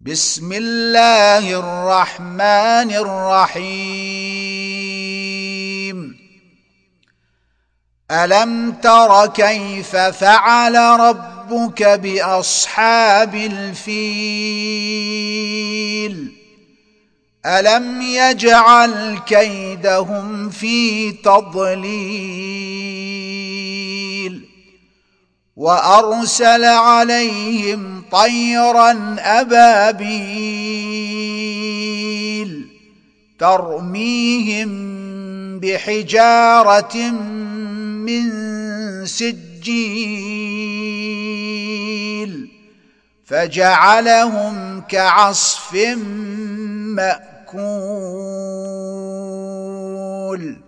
بسم الله الرحمن الرحيم. ألم تر كيف فعل ربك بأصحاب الفيل؟ ألم يجعل كيدهم في تضليل وأرسل عليهم طيرا أبابيل ترميهم بحجارة من سجيل فجعلهم كعصف مأكول.